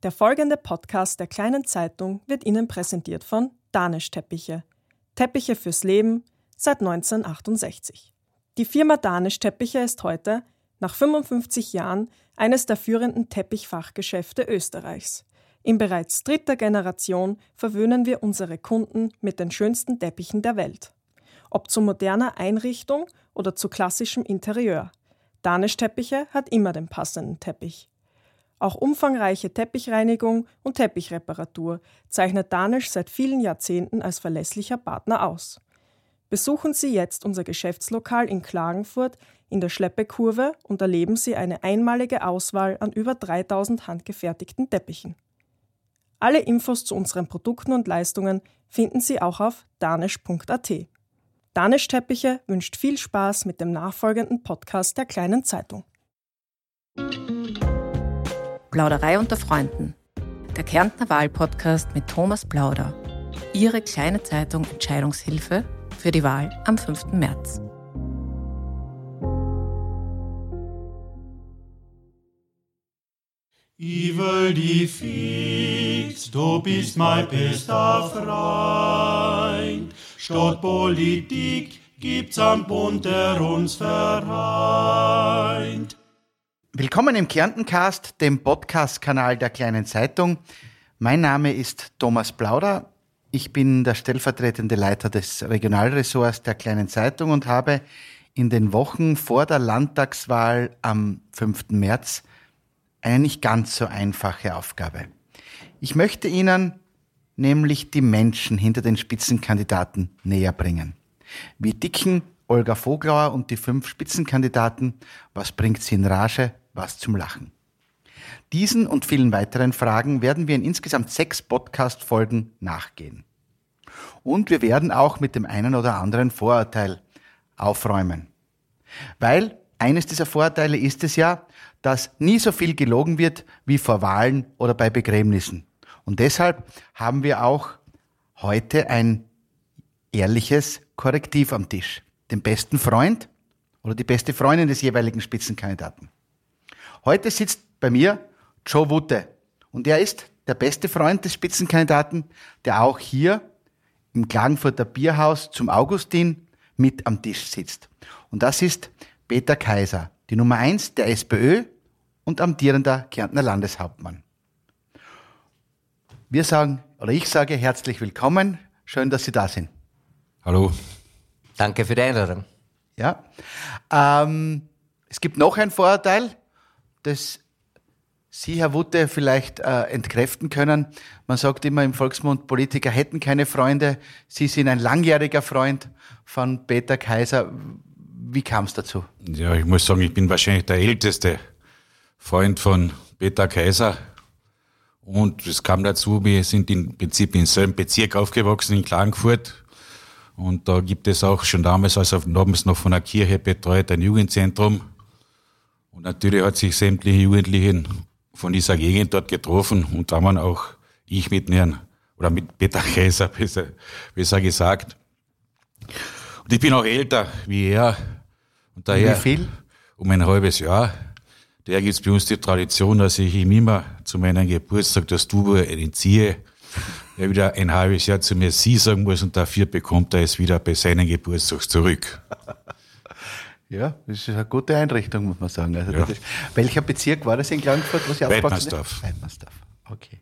Der folgende Podcast der Kleinen Zeitung wird Ihnen präsentiert von Danisch Teppiche. Teppiche fürs Leben seit 1968. Die Firma Danisch Teppiche ist heute, nach 55 Jahren, eines der führenden Teppichfachgeschäfte Österreichs. In bereits dritter Generation verwöhnen wir unsere Kunden mit den schönsten Teppichen der Welt. Ob zu moderner Einrichtung oder zu klassischem Interieur. Danisch Teppiche hat immer den passenden Teppich. Auch umfangreiche Teppichreinigung und Teppichreparatur zeichnet Danisch seit vielen Jahrzehnten als verlässlicher Partner aus. Besuchen Sie jetzt unser Geschäftslokal in Klagenfurt in der Schleppekurve und erleben Sie eine einmalige Auswahl an über 3000 handgefertigten Teppichen. Alle Infos zu unseren Produkten und Leistungen finden Sie auch auf danisch.at. Danisch Teppiche wünscht viel Spaß mit dem nachfolgenden Podcast der Kleinen Zeitung. Plauderei unter Freunden. Der Kärntner Wahlpodcast mit Thomas Plauder. Ihre Kleine Zeitung Entscheidungshilfe für die Wahl am 5. März. Ich will die fix, du bist mein bester Freund. Statt Politik gibt's einen Bund, der uns vereint. Willkommen im Kärntencast, dem Podcast-Kanal der Kleinen Zeitung. Mein Name ist Thomas Plauder. Ich bin der stellvertretende Leiter des Regionalressorts der Kleinen Zeitung und habe in den Wochen vor der Landtagswahl am 5. März eine nicht ganz so einfache Aufgabe. Ich möchte Ihnen nämlich die Menschen hinter den Spitzenkandidaten näher bringen. Wie dicken Olga Voglauer und die 5 Spitzenkandidaten, was bringt sie in Rage, was zum Lachen? Diesen und vielen weiteren Fragen werden wir in insgesamt 6 Podcast-Folgen nachgehen. Und wir werden auch mit dem einen oder anderen Vorurteil aufräumen. Weil eines dieser Vorurteile ist es ja, dass nie so viel gelogen wird wie vor Wahlen oder bei Begräbnissen. Und deshalb haben wir auch heute ein ehrliches Korrektiv am Tisch. Den besten Freund oder die beste Freundin des jeweiligen Spitzenkandidaten. Heute sitzt bei mir Joe Wutte und er ist der beste Freund des Spitzenkandidaten, der auch hier im Klagenfurter Bierhaus zum Augustin mit am Tisch sitzt. Und das ist Peter Kaiser, die Nummer 1 der SPÖ und amtierender Kärntner Landeshauptmann. Ich sage herzlich willkommen. Schön, dass Sie da sind. Hallo. Danke für die Einladung. Ja. Es gibt noch ein Vorurteil, das Sie, Herr Wutte, vielleicht entkräften können. Man sagt immer im Volksmund, Politiker hätten keine Freunde. Sie sind ein langjähriger Freund von Peter Kaiser. Wie kam es dazu? Ja, ich muss sagen, ich bin wahrscheinlich der älteste Freund von Peter Kaiser. Und es kam dazu, wir sind im Prinzip im selben Bezirk aufgewachsen, in Klagenfurt. Und da gibt es auch schon damals noch von der Kirche betreut, ein Jugendzentrum. Und natürlich hat sich sämtliche Jugendlichen von dieser Gegend dort getroffen. Und da waren auch ich mit Peter Kaiser, besser gesagt. Und ich bin auch älter wie er. Und daher, wie viel? Um ein halbes Jahr. Daher gibt es bei uns die Tradition, dass ich ihm immer zu meinem Geburtstag das Du entziehe. Er wieder ein halbes Jahr zu mir Sie sagen muss und dafür bekommt er es wieder bei seinem Geburtstag zurück. Ja, das ist eine gute Einrichtung, muss man sagen. Also ja. Welcher Bezirk war das in Klagenfurt, wo Sie aufgewachsen sind? Weidmannsdorf. Okay.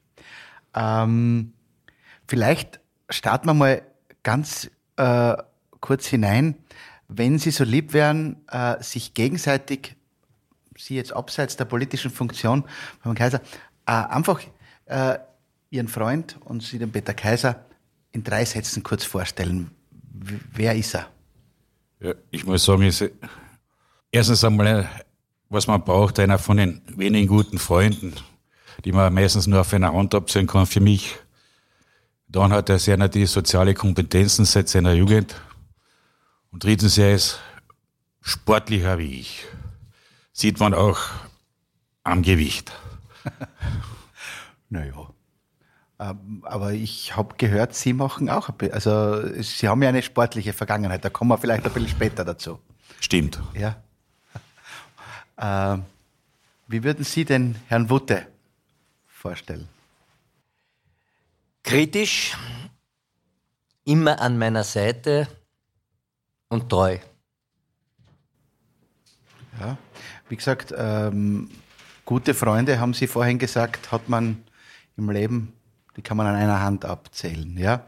Vielleicht starten wir mal ganz kurz hinein. Wenn Sie so lieb wären, sich gegenseitig, Sie jetzt abseits der politischen Funktion, Herrn Kaiser, einfach Ihren Freund und Sie den Peter Kaiser in 3 Sätzen kurz vorstellen. Wer ist er? Ja, ich muss sagen, erstens einmal, was man braucht, einer von den wenigen guten Freunden, die man meistens nur auf einer Hand abzählen kann für mich. Dann hat er sehr natürlich soziale Kompetenzen seit seiner Jugend. Und drittens, er ist sportlicher wie ich. Sieht man auch am Gewicht. Naja. Aber ich habe gehört, Sie machen auch, also Sie haben ja eine sportliche Vergangenheit, da kommen wir vielleicht ein bisschen später dazu. Stimmt. Ja. Wie würden Sie den Herrn Wutte vorstellen? Kritisch, immer an meiner Seite und treu. Ja, wie gesagt, gute Freunde, haben Sie vorhin gesagt, hat man im Leben, die kann man an einer Hand abzählen. Ja?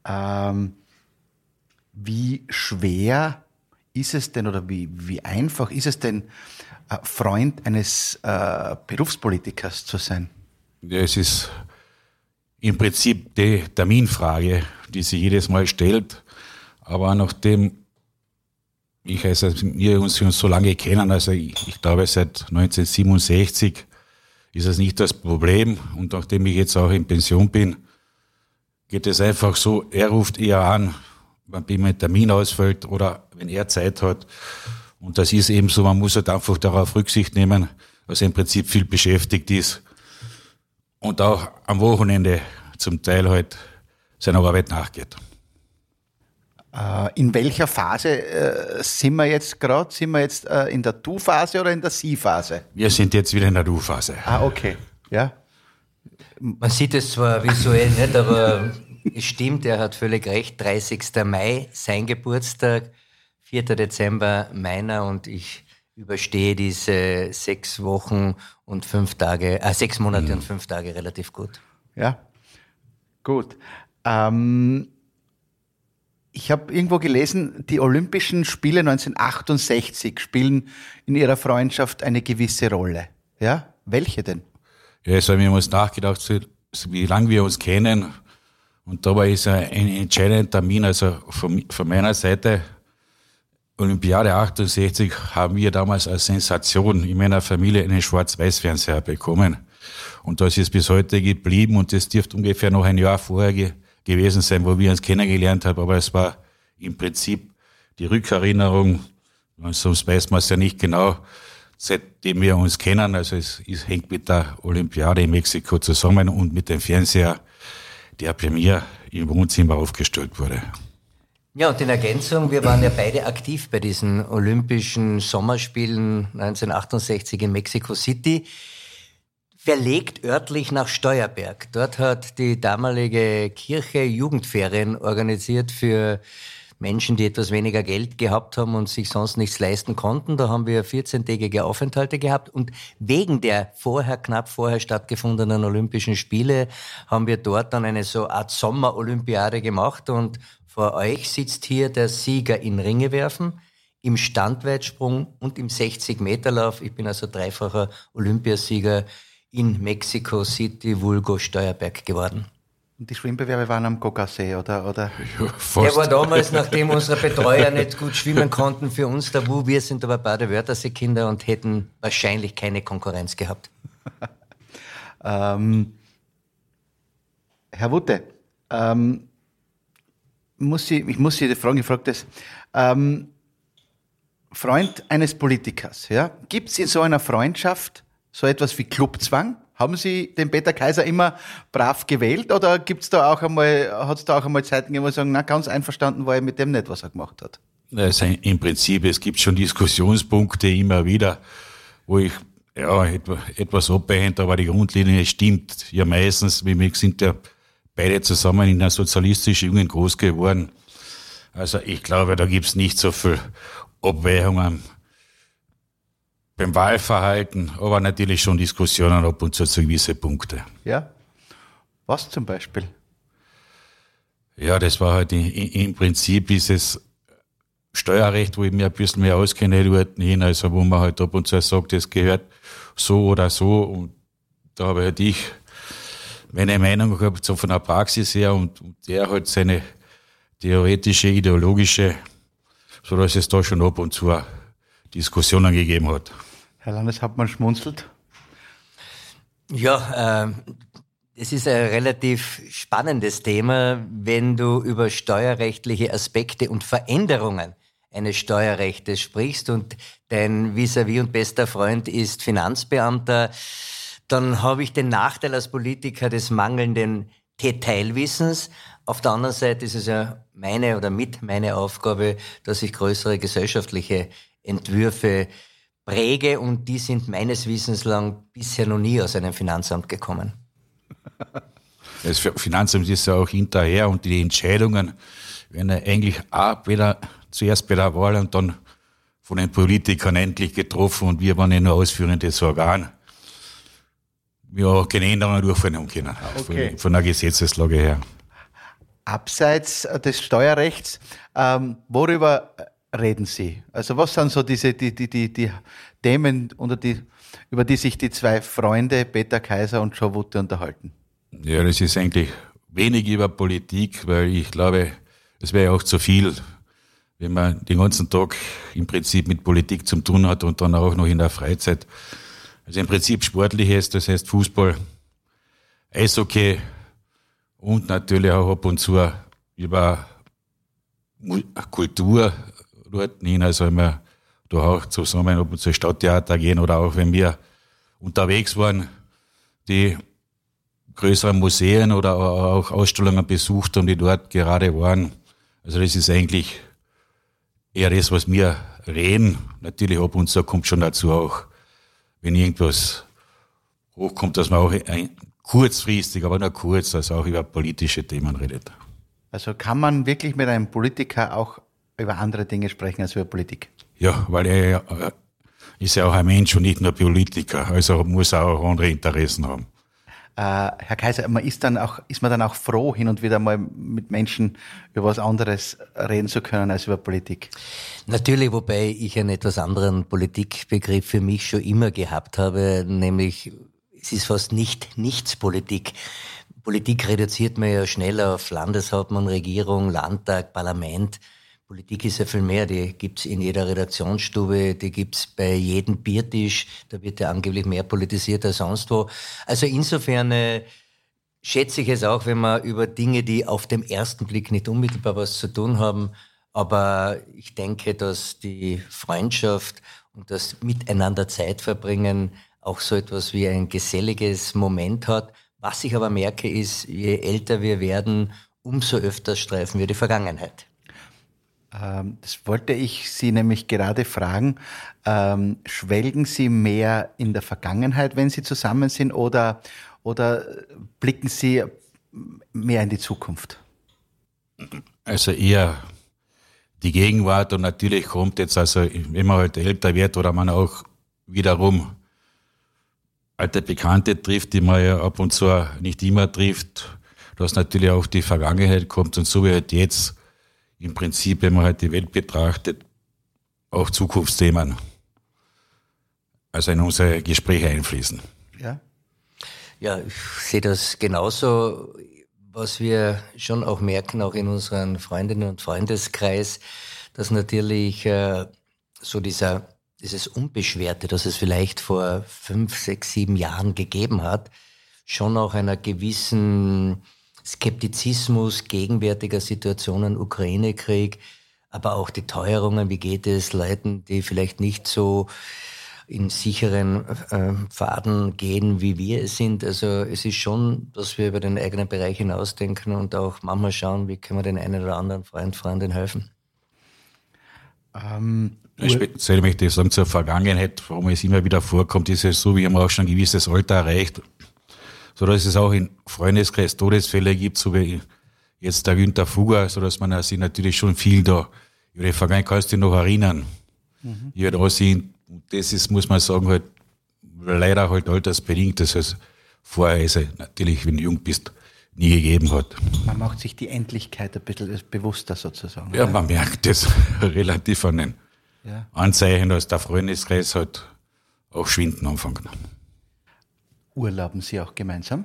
Wie schwer ist es denn oder wie einfach ist es denn, Freund eines Berufspolitikers zu sein? Ja, es ist im Prinzip die Terminfrage, die sich jedes Mal stellt. Aber nachdem wir uns so lange kennen, also ich glaube seit 1967, ist es nicht das Problem. Und nachdem ich jetzt auch in Pension bin, geht es einfach so, er ruft eher an, wenn bei mir ein Termin ausfällt oder wenn er Zeit hat. Und das ist eben so, man muss halt einfach darauf Rücksicht nehmen, dass er im Prinzip viel beschäftigt ist und auch am Wochenende zum Teil halt seiner Arbeit nachgeht. In welcher Phase sind wir jetzt gerade? Sind wir jetzt in der Du-Phase oder in der Sie-Phase? Wir sind jetzt wieder in der Du-Phase. Ah, okay. Ja. Man sieht es zwar visuell nicht, aber es stimmt, er hat völlig recht. 30. Mai, sein Geburtstag, 4. Dezember meiner, und ich überstehe diese 6 Monate und 5 Tage relativ gut. Ja, gut. Ich habe irgendwo gelesen, die Olympischen Spiele 1968 spielen in Ihrer Freundschaft eine gewisse Rolle. Ja, welche denn? Ja, also wir haben uns nachgedacht, wie lange wir uns kennen. Und dabei ist ein entscheidender Termin, also von meiner Seite, Olympiade 68, haben wir damals als Sensation in meiner Familie einen Schwarz-Weiß-Fernseher bekommen. Und das ist bis heute geblieben und das dürfte ungefähr noch ein Jahr vorher gewesen sein, wo wir uns kennengelernt haben. Aber es war im Prinzip die Rückerinnerung, sonst weiß man es ja nicht genau, seitdem wir uns kennen. Also es hängt mit der Olympiade in Mexiko zusammen und mit dem Fernseher, der bei mir im Wohnzimmer aufgestellt wurde. Ja, und in Ergänzung, wir waren ja beide aktiv bei diesen Olympischen Sommerspielen 1968 in Mexico City, verlegt örtlich nach Steuerberg. Dort hat die damalige Kirche Jugendferien organisiert für Menschen, die etwas weniger Geld gehabt haben und sich sonst nichts leisten konnten. Da haben wir 14-tägige Aufenthalte gehabt und wegen der knapp vorher stattgefundenen Olympischen Spiele haben wir dort dann eine so Art Sommerolympiade gemacht und vor euch sitzt hier der Sieger in Ringewerfen, im Standweitsprung und im 60-Meter-Lauf. Ich bin also dreifacher Olympiasieger in Mexico City, vulgo Steuerberg geworden. Und die Schwimmbewerbe waren am Goggasee, oder? Ja, fast. Der war damals, nachdem unsere Betreuer nicht gut schwimmen konnten, für uns tabu. Wir sind aber Bade-Wörthersee-Kinder und hätten wahrscheinlich keine Konkurrenz gehabt. Herr Wutte, ich muss Sie fragen, ich frage das. Freund eines Politikers, ja? Gibt es in so einer Freundschaft so etwas wie Clubzwang? Haben Sie den Peter Kaiser immer brav gewählt oder hat es da auch einmal Zeiten gegeben, wo Sie sagen, na, ganz einverstanden war ich mit dem nicht, was er gemacht hat? Also im Prinzip, es gibt schon Diskussionspunkte immer wieder, wo ich etwas abweichend, aber die Grundlinie stimmt ja meistens. Wir sind ja beide zusammen in einer sozialistischen Jugend groß geworden. Also ich glaube, da gibt's nicht so viel Abweichungen beim Wahlverhalten, aber natürlich schon Diskussionen ab und zu gewisse Punkte. Ja? Was zum Beispiel? Ja, das war halt im Prinzip dieses Steuerrecht, wo ich mir ein bisschen mehr auskenne dort hin, also wo man halt ab und zu sagt, das gehört so oder so, und da habe halt ich meine Meinung gehabt, so von der Praxis her, und der halt seine theoretische, ideologische, so dass es da schon ab und zu Diskussionen gegeben hat. Herr Landeshauptmann schmunzelt. Ja, es ist ein relativ spannendes Thema, wenn du über steuerrechtliche Aspekte und Veränderungen eines Steuerrechtes sprichst und dein Vis-à-vis und bester Freund ist Finanzbeamter, dann habe ich den Nachteil als Politiker des mangelnden Detailwissens. Auf der anderen Seite ist es ja meine Aufgabe, dass ich größere gesellschaftliche Entwürfe präge, und die sind meines Wissens lang bisher noch nie aus einem Finanzamt gekommen. Das Finanzamt ist ja auch hinterher und die Entscheidungen werden ja eigentlich auch zuerst bei der Wahl und dann von den Politikern endlich getroffen und wir waren ja nur ausführendes Organ. Wir auch keine Änderungen durchführen können, Okay. von der Gesetzeslage her. Abseits des Steuerrechts, worüber reden Sie? Also was sind so die Themen, über die sich die zwei Freunde, Peter Kaiser und Joe Wutte, unterhalten? Ja, das ist eigentlich wenig über Politik, weil ich glaube, es wäre ja auch zu viel, wenn man den ganzen Tag im Prinzip mit Politik zu tun hat und dann auch noch in der Freizeit. Also im Prinzip Sportliches, das heißt Fußball, Eishockey und natürlich auch ab und zu über Kultur dort hin, also wenn wir da auch zusammen ab und zu Stadttheater gehen oder auch wenn wir unterwegs waren, die größeren Museen oder auch Ausstellungen besucht haben, die dort gerade waren. Also das ist eigentlich eher das, was wir reden. Natürlich ab und zu kommt schon dazu auch, wenn irgendwas hochkommt, dass man auch kurzfristig, aber nur kurz, also auch über politische Themen redet. Also kann man wirklich mit einem Politiker auch über andere Dinge sprechen als über Politik? Ja, weil er ist ja auch ein Mensch und nicht nur Politiker, also muss er auch andere Interessen haben. Herr Kaiser, ist man dann auch froh, hin und wieder mal mit Menschen über was anderes reden zu können als über Politik? Natürlich, wobei ich einen etwas anderen Politikbegriff für mich schon immer gehabt habe, nämlich es ist fast nichts Politik. Politik reduziert man ja schnell auf Landeshauptmann, Regierung, Landtag, Parlament. Politik ist ja viel mehr, die gibt's in jeder Redaktionsstube, die gibt's bei jedem Biertisch, da wird ja angeblich mehr politisiert als sonst wo. Also insofern schätze ich es auch, wenn man über Dinge, die auf den ersten Blick nicht unmittelbar was zu tun haben, aber ich denke, dass die Freundschaft und das Miteinander Zeit verbringen auch so etwas wie ein geselliges Moment hat. Was ich aber merke ist, je älter wir werden, umso öfter streifen wir die Vergangenheit. Das wollte ich Sie nämlich gerade fragen. Schwelgen Sie mehr in der Vergangenheit, wenn Sie zusammen sind, oder blicken Sie mehr in die Zukunft? Also eher die Gegenwart und natürlich kommt jetzt, also wenn man halt älter wird oder man auch wiederum alte Bekannte trifft, die man ja ab und zu nicht immer trifft, dass natürlich auch die Vergangenheit kommt und so wie halt jetzt im Prinzip, wenn man halt die Welt betrachtet, auch Zukunftsthemen, also in unsere Gespräche einfließen. Ja, ich sehe das genauso. Was wir schon auch merken, auch in unseren Freundinnen- und Freundeskreis, dass natürlich so dieses Unbeschwerte, das es vielleicht vor 5, 6, 7 Jahren gegeben hat, schon auch einer gewissen Skeptizismus gegenwärtiger Situationen, Ukraine-Krieg, aber auch die Teuerungen, wie geht es Leuten, die vielleicht nicht so in sicheren Pfaden gehen, wie wir es sind. Also es ist schon, dass wir über den eigenen Bereich hinausdenken und auch manchmal schauen, wie können wir den einen oder anderen Freundin helfen. Speziell möchte ich sagen, zur Vergangenheit, warum es immer wieder vorkommt, ist es so, wir haben auch schon ein gewisses Alter erreicht, so dass es auch in Freundeskreis Todesfälle gibt, so wie jetzt der Günther Fugger, so dass man sich natürlich schon viel da über die Vergangenheit kannst du dich noch erinnern. Wie wir da sind, das ist, muss man sagen, halt leider halt altersbedingt, das heißt vorher ist natürlich, wenn du jung bist, nie gegeben hat. Man macht sich die Endlichkeit ein bisschen bewusster sozusagen. Ja, man merkt das relativ an den Anzeichen, dass der Freundeskreis halt auch schwinden anfängt. Urlauben Sie auch gemeinsam?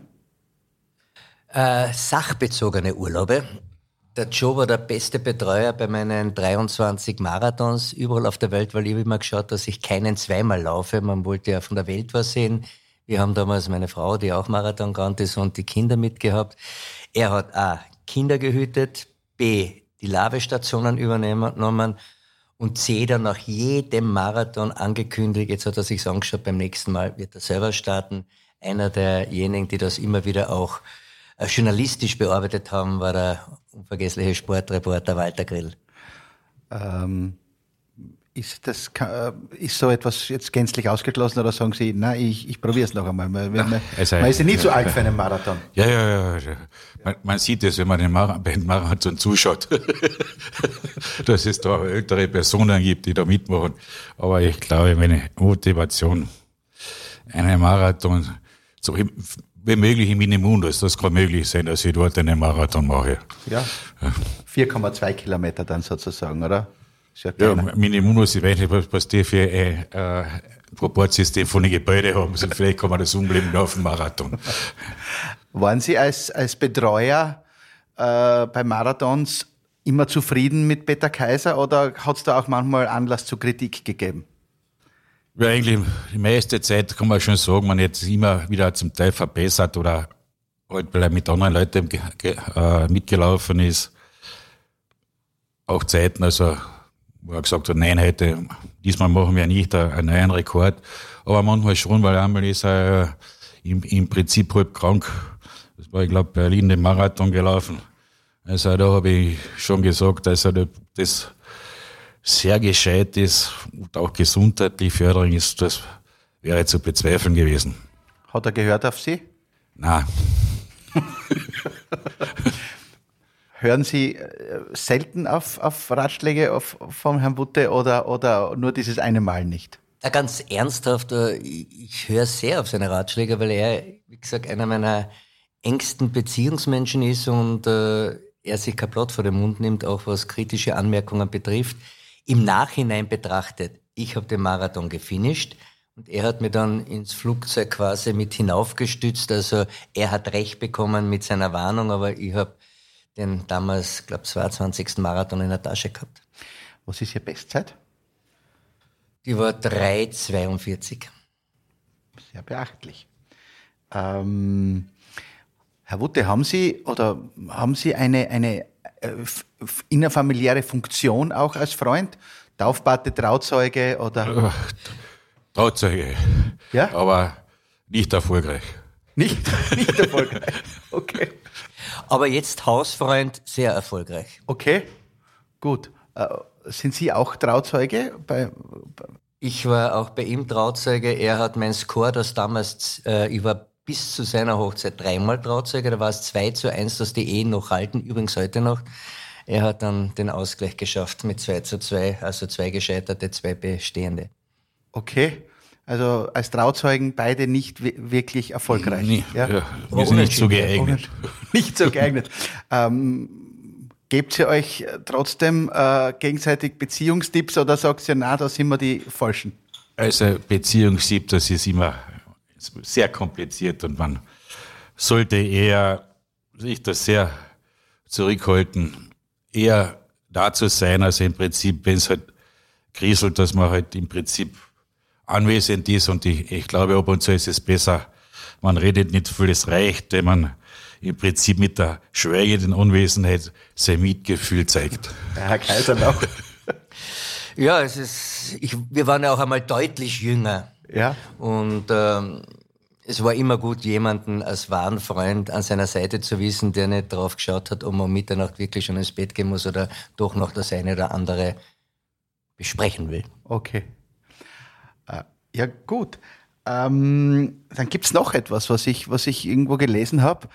Sachbezogene Urlaube. Der Joe war der beste Betreuer bei meinen 23 Marathons überall auf der Welt, weil ich habe immer geschaut, dass ich keinen zweimal laufe. Man wollte ja von der Welt was sehen. Wir haben damals meine Frau, die auch Marathon gerannt ist, und die Kinder mitgehabt. Er hat A, Kinder gehütet, B, die Lavestationen übernommen und C, dann nach jedem Marathon angekündigt, jetzt hat er sich's angeschaut, beim nächsten Mal wird er selber starten. Einer derjenigen, die das immer wieder auch journalistisch bearbeitet haben, war der unvergessliche Sportreporter Walter Grill. Ist so etwas jetzt gänzlich ausgeschlossen oder sagen Sie, nein, ich probiere es noch einmal. Man ist ja nicht so alt für einen Marathon. Ja. Man sieht es, wenn man den Marathon zuschaut, dass es da ältere Personen gibt, die da mitmachen. Aber ich glaube, meine Motivation, einen Marathon, so wie möglich im Minimundus, das kann möglich sein, dass ich dort einen Marathon mache. Ja. 4,2 Kilometer dann sozusagen, oder? Ja, Minimundus, ich weiß nicht, was die für ein Proportsystem von den Gebäuden haben. Also vielleicht kann man das umlegen auf den Marathon. Waren Sie als Betreuer bei Marathons immer zufrieden mit Peter Kaiser oder hat es da auch manchmal Anlass zur Kritik gegeben? Ja, eigentlich die meiste Zeit kann man schon sagen, man jetzt immer wieder zum Teil verbessert oder halt, weil er mit anderen Leuten mitgelaufen ist. Auch Zeiten, also wo er gesagt hat, nein, heute, diesmal machen wir nicht einen neuen Rekord. Aber manchmal schon, weil einmal ist er im Prinzip halb krank. Das war, ich glaube, Berlin den Marathon gelaufen. Also da habe ich schon gesagt, dass er das sehr gescheit ist und auch gesundheitlich fördernd ist, das wäre zu bezweifeln gewesen. Hat er gehört auf Sie? Nein. Hören Sie selten auf Ratschläge vom Herrn Wutte oder nur dieses eine Mal nicht? Ja, ganz ernsthaft, ich höre sehr auf seine Ratschläge, weil er, wie gesagt, einer meiner engsten Beziehungsmenschen ist und er sich kein Blatt vor den Mund nimmt, auch was kritische Anmerkungen betrifft. Im Nachhinein betrachtet, ich habe den Marathon gefinisht und er hat mir dann ins Flugzeug quasi mit hinaufgestützt. Also er hat recht bekommen mit seiner Warnung, aber ich habe den damals, glaube 22. Marathon in der Tasche gehabt. Was ist Ihre Bestzeit? Die war 3,42. Sehr beachtlich. Herr Wutte, haben Sie eine innerfamiliäre Funktion auch als Freund? Taufpate, Trauzeuge oder? Trauzeuge. Ja? Aber nicht erfolgreich. Nicht erfolgreich. Okay. Aber jetzt Hausfreund, sehr erfolgreich. Okay, gut. Sind Sie auch Trauzeuge? Ich war auch bei ihm Trauzeuge. Er hat mein Score, das damals, ich war bis zu seiner Hochzeit 3-mal Trauzeuge. Da war es 2:1, dass die Ehen noch halten, übrigens heute noch. Er hat dann den Ausgleich geschafft mit 2:2, also 2 gescheiterte, 2 bestehende. Okay, also als Trauzeugen beide nicht wirklich erfolgreich. Nee, ja? Ja, wir sind nicht so geeignet. Nicht so geeignet. Gebt ihr euch trotzdem gegenseitig Beziehungstipps oder sagt ihr, na, da sind wir die Falschen? Also Beziehungstipp, das ist immer sehr kompliziert und man sollte eher sich das sehr zurückhalten, eher dazu sein, also im Prinzip, wenn es halt kriselt, dass man halt im Prinzip anwesend ist und ich glaube, ab und zu ist es besser, man redet nicht viel, es reicht, wenn man im Prinzip mit der schweigenden Anwesenheit sein Mitgefühl zeigt. Der Herr Kaiser noch. Ja, wir waren ja auch einmal deutlich jünger. Ja. Und es war immer gut, jemanden als wahren Freund an seiner Seite zu wissen, der nicht drauf geschaut hat, ob man um Mitternacht wirklich schon ins Bett gehen muss oder doch noch das eine oder andere besprechen will. Okay. Ja, gut. Dann gibt's noch etwas, was ich irgendwo gelesen habe.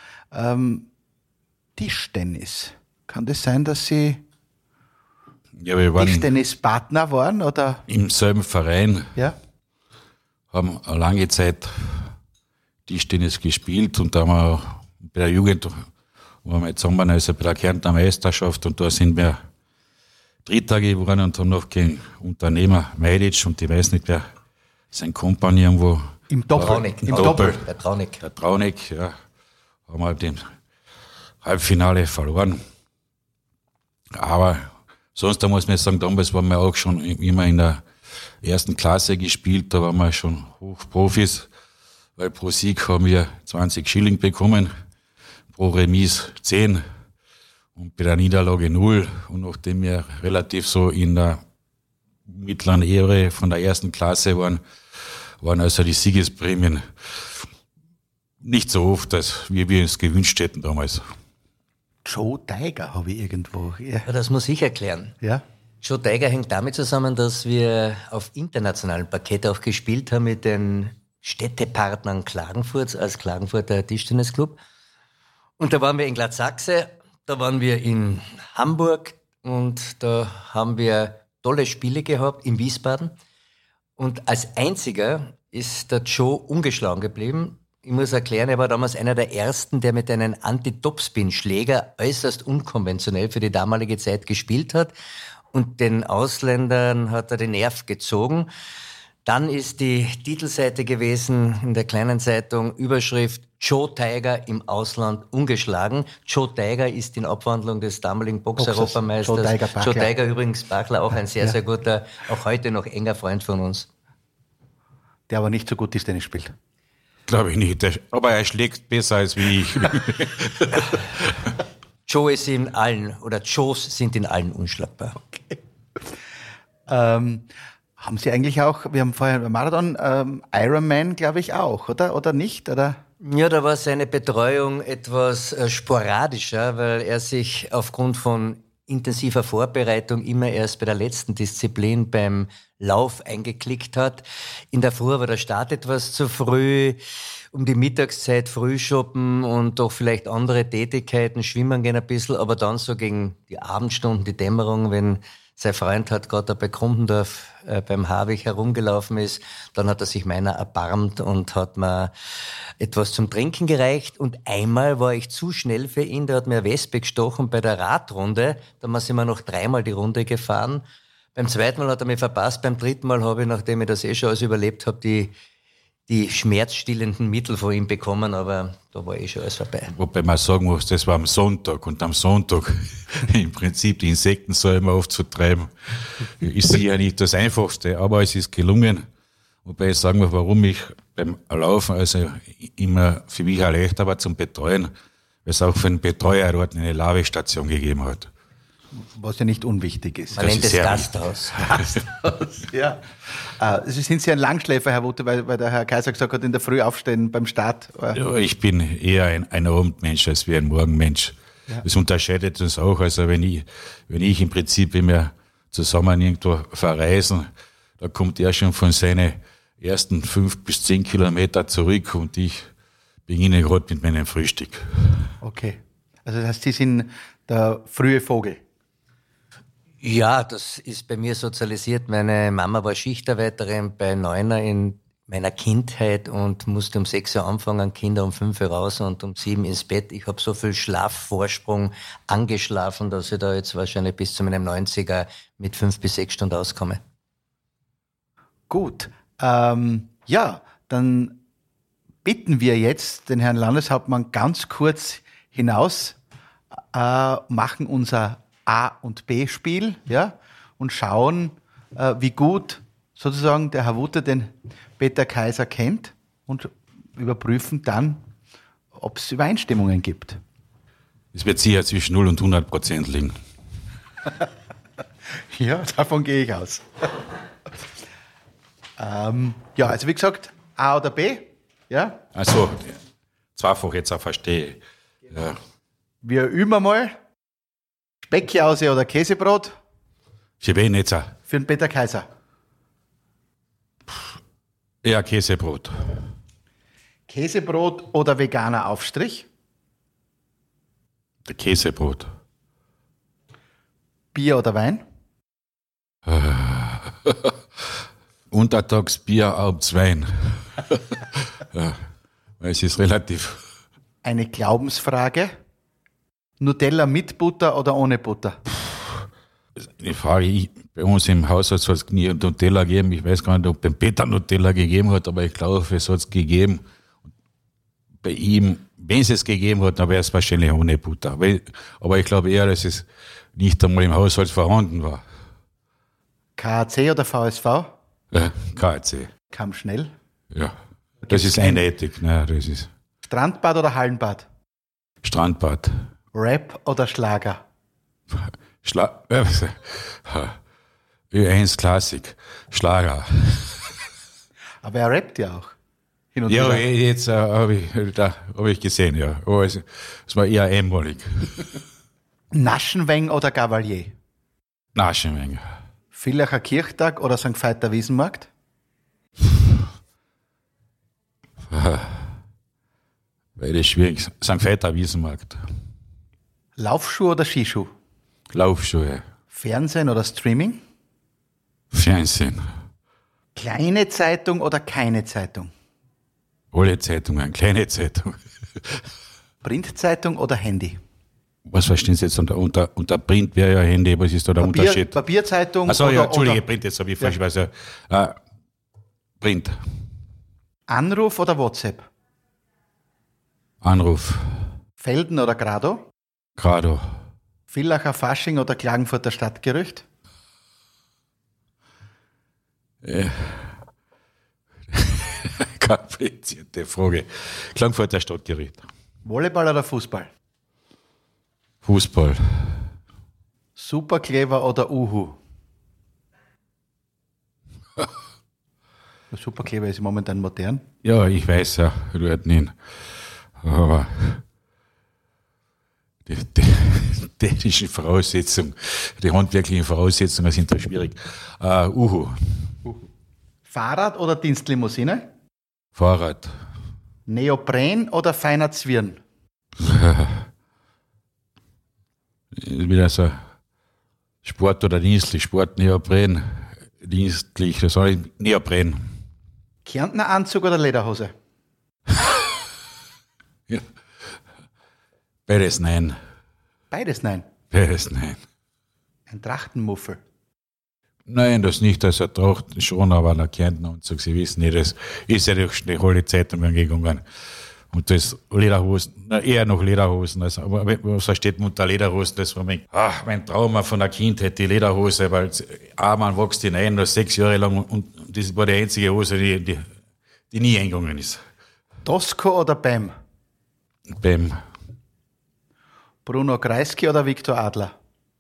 Tischtennis. Kann das sein, dass Sie Ja, wir waren Tischtennispartner waren? Oder? im selben Verein, Ja. haben eine lange Zeit Tischtennis gespielt und da haben wir auch bei der Jugend, waren wir zusammen, also bei der Kärntner Meisterschaft und da sind wir Dritter geworden und haben noch gegen Unternehmer Meilic und ich weiß nicht, wer sein Kompanie irgendwo. Im Doppel. Traunig. Im Doppel. Der Traunig. Der Traunig, ja, haben wir den Halbfinale verloren. Aber sonst, da muss man sagen, damals waren wir auch schon immer in der ersten Klasse gespielt, da waren wir schon Hochprofis, weil pro Sieg haben wir 20 Schilling bekommen, pro Remis 10 und bei der Niederlage 0. Und nachdem wir relativ so in der mittleren Ehre von der ersten Klasse waren also die Siegesprämien nicht so oft, als wir uns gewünscht hätten damals. Joe Tiger habe ich irgendwo. Ja. Ja, das muss ich erklären. Ja. Joe Tiger hängt damit zusammen, dass wir auf internationalem Parkett auch gespielt haben mit den Städtepartnern Klagenfurts als Klagenfurter Tischtennisclub. Und da waren wir in Gladsachse, da waren wir in Hamburg und da haben wir tolle Spiele gehabt in Wiesbaden. Und als einziger ist der Joe ungeschlagen geblieben. Ich muss erklären, er war damals einer der ersten, der mit einem Anti-Topspin-Schläger äußerst unkonventionell für die damalige Zeit gespielt hat. Und den Ausländern hat er den Nerv gezogen. Dann ist die Titelseite gewesen in der kleinen Zeitung, Überschrift Joe Tiger im Ausland ungeschlagen. Joe Tiger ist in Abwandlung des damaligen Box-Europameisters. Joe Tiger übrigens, Bachler, auch ein sehr, sehr guter, auch heute noch enger Freund von uns. Der aber nicht so gut Tischtennis spielt. Glaube ich nicht, aber er schlägt besser als wie ich. Joes sind in allen unschlagbar. Okay. Haben Sie eigentlich auch, wir haben vorher beim Marathon, Ironman, glaube ich, auch, oder nicht? Oder? Ja, da war seine Betreuung etwas sporadischer, weil er sich aufgrund von intensiver Vorbereitung immer erst bei der letzten Disziplin beim Lauf eingeklickt hat. In der Früh war der Start etwas zu früh, um die Mittagszeit Frühschoppen und doch vielleicht andere Tätigkeiten, schwimmen gehen ein bisschen, aber dann so gegen die Abendstunden, die Dämmerung, wenn sein Freund hat gerade da bei Krumpendorf beim Harwig herumgelaufen ist, dann hat er sich meiner erbarmt und hat mir etwas zum Trinken gereicht. Und einmal war ich zu schnell für ihn, der hat mir eine Wespe gestochen bei der Radrunde. Da sind wir noch 3-mal die Runde gefahren. Beim 2. Mal hat er mich verpasst, beim 3. Mal habe ich, nachdem ich das schon alles überlebt habe, die schmerzstillenden Mittel von ihm bekommen, aber da war schon alles vorbei. Wobei man sagen muss, das war am Sonntag und am Sonntag im Prinzip die Insektensäume aufzutreiben, ist sicher nicht das Einfachste, aber es ist gelungen. Wobei ich sagen muss, warum ich beim Laufen also immer für mich auch leichter war zum Betreuen, weil es auch für den Betreuer dort eine Lavestation gegeben hat. Was ja nicht unwichtig ist. Man nennt es Gasthaus. Gasthaus, ja. Sie sind ja ein Langschläfer, Herr Wutter, weil der Herr Kaiser gesagt hat, in der Früh aufstehen beim Start. Ja, ich bin eher ein Abendmensch als wie ein Morgenmensch. Ja. Das unterscheidet uns auch. Also wenn ich im Prinzip, wenn wir zusammen irgendwo verreisen, da kommt er schon von seinen ersten 5 bis 10 Kilometer zurück und ich beginne gerade mit meinem Frühstück. Okay. Also das heißt, Sie sind der frühe Vogel. Ja, das ist bei mir sozialisiert. Meine Mama war Schichtarbeiterin bei Neuner in meiner Kindheit und musste um 6 Uhr anfangen, Kinder um 5 Uhr raus und um 7 ins Bett. Ich habe so viel Schlafvorsprung angeschlafen, dass ich da jetzt wahrscheinlich bis zu meinem 90er mit 5 bis 6 Stunden auskomme. Gut. Ja, dann bitten wir jetzt den Herrn Landeshauptmann ganz kurz hinaus, machen unser A- und B-Spiel, ja, und schauen, wie gut sozusagen der Herr Wutter den Peter Kaiser kennt und überprüfen dann, ob es Übereinstimmungen gibt. Es wird sicher zwischen 0 und 100% liegen. Ja, davon gehe ich aus. Ja, also wie gesagt, A oder B, ja. Also, zweifach jetzt auch verstehe. Ja. Wir üben einmal. Speckjause oder Käsebrot? Für wen jetzt auch? Für den Peter Kaiser. Ja, Käsebrot. Käsebrot oder veganer Aufstrich? Der Käsebrot. Bier oder Wein? Untertags Bier, abends Wein. Ja, es ist relativ. Eine Glaubensfrage. Nutella mit Butter oder ohne Butter? Die Frage, bei uns im Haus hat es nie Nutella gegeben. Ich weiß gar nicht, ob beim Peter Nutella gegeben hat, aber ich glaube, es hat es gegeben. Bei ihm, wenn es gegeben hat, dann wäre es wahrscheinlich ohne Butter. Aber ich glaube eher, dass es nicht einmal im Haushalt vorhanden war. KAC oder VSV? KAC. Kam schnell. Ja, das ist eindeutig. Nein, das ist Strandbad oder Hallenbad? Strandbad. Rap oder Schlager? Ü1 Klassik. Schlager. Aber er rappt ja auch. Hin und Ja, wieder. jetzt habe ich gesehen, ja. Aber es war eher einmalig. Naschenweng oder Gavalier? Naschenwenger. Villacher Kirchtag oder St. Veiter Wiesenmarkt? Weil das schwierig. St. Veiter Wiesenmarkt. Laufschuh oder Skischuh? Laufschuhe. Fernsehen oder Streaming? Fernsehen. Kleine Zeitung oder keine Zeitung? Alle Zeitungen, kleine Zeitung. Printzeitung oder Handy? Was verstehen Sie jetzt unter Print wäre ja Handy, was ist da der Unterschied? Papierzeitung Achso, ja, Entschuldige, oder Print, jetzt habe ich falsch gesagt. Print. Anruf oder WhatsApp? Anruf. Felden oder Grado? Grado. Villacher Fasching oder Klagenfurter Stadtgerücht? Komplizierte Frage. Klagenfurter Stadtgericht. Volleyball oder Fußball? Fußball. Superkleber oder Uhu? Der Superkleber ist momentan modern. Ja, ich weiß ja, dort nicht. Aber die technischen Voraussetzungen, die handwerklichen Voraussetzungen sind da schwierig. Uhu. Fahrrad oder Dienstlimousine? Fahrrad. Neopren oder feiner Zwirn? Wieder so Sport oder dienstlich. Sport, Neopren. Dienstlich, das soll ich Neopren. Kärntner Anzug oder Lederhose? Ja. Beides nein. Beides nein. Beides nein. Ein Trachtenmuffel. Nein, das nicht, das er Tracht schon, aber der Kärntner Anzug, Sie wissen nicht, das ist ja durch die alle Zeitungen gegangen. Und das Lederhosen, eher noch Lederhosen. Also, aber was versteht man unter Lederhosen? Das war mein Trauma von der Kindheit, die Lederhose, weil man wächst hinein, das 6 Jahre lang und das war die einzige Hose, die nie eingegangen ist. Tosco oder Bam? Bam. Bruno Kreisky oder Viktor Adler?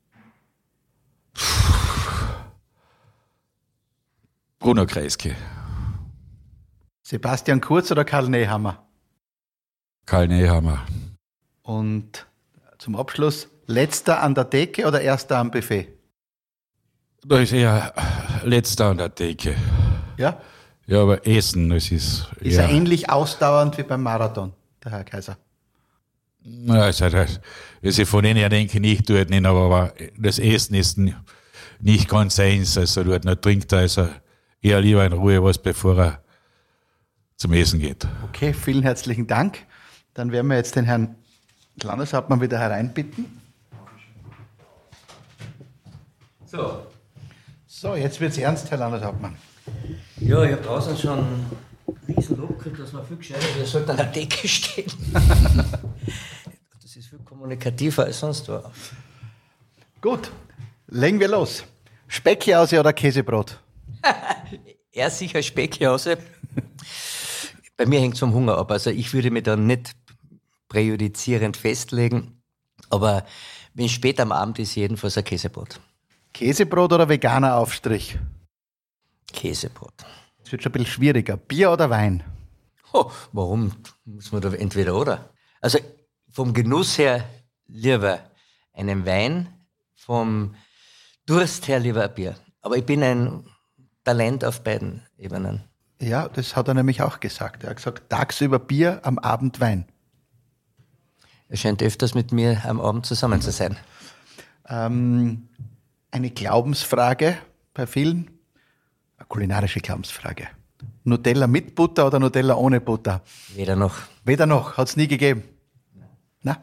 Bruno Kreisky. Sebastian Kurz oder Karl Nehammer? Karl Nehammer. Und zum Abschluss, letzter an der Theke oder erster am Buffet? Da ist eher letzter an der Theke. Ja? Ja, aber Essen, das ist Ist er ähnlich ausdauernd wie beim Marathon, der Herr Kaiser? Also von denen her denke ich nicht, dort nicht, aber das Essen ist nicht ganz eins. Also dort noch trinkt er also eher lieber in Ruhe was, bevor er zum Essen geht. Okay, vielen herzlichen Dank. Dann werden wir jetzt den Herrn Landeshauptmann wieder hereinbitten. So, jetzt wird's ernst, Herr Landeshauptmann. Ja, ich habe draußen schon einen riesen Lob gekriegt, dass man viel gescheiter ist. Wir sollten an der Decke stehen. Das ist viel kommunikativer als sonst was. Gut, legen wir los. Speckjause oder Käsebrot? Er sicher Speckjause. Bei mir hängt es vom Hunger ab. Also ich würde mich da nicht präjudizierend festlegen. Aber wenn es spät am Abend ist, jedenfalls ein Käsebrot. Käsebrot oder veganer Aufstrich? Käsebrot. Das wird schon ein bisschen schwieriger. Bier oder Wein? Oh, warum muss man da entweder oder? Also vom Genuss her lieber einen Wein, vom Durst her lieber ein Bier. Aber ich bin ein Talent auf beiden Ebenen. Ja, das hat er nämlich auch gesagt. Er hat gesagt, tagsüber Bier, am Abend Wein. Er scheint öfters mit mir am Abend zusammen zu sein. Eine Glaubensfrage bei vielen. Eine kulinarische Glaubensfrage. Nutella mit Butter oder Nutella ohne Butter? Weder noch. Weder noch, hat es nie gegeben. Na?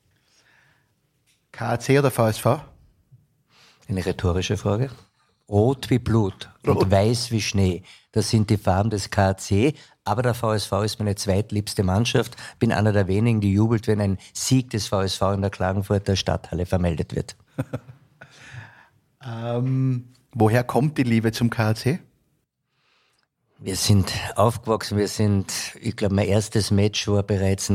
KAC oder VSV? Eine rhetorische Frage. Rot wie Blut und Rot. weiß wie Schnee. Das sind die Farben des KAC. Aber der VSV ist meine zweitliebste Mannschaft. Bin einer der wenigen, die jubelt, wenn ein Sieg des VSV in der Klagenfurter Stadthalle vermeldet wird. Woher kommt die Liebe zum KAC? Wir sind aufgewachsen, ich glaube, mein erstes Match war bereits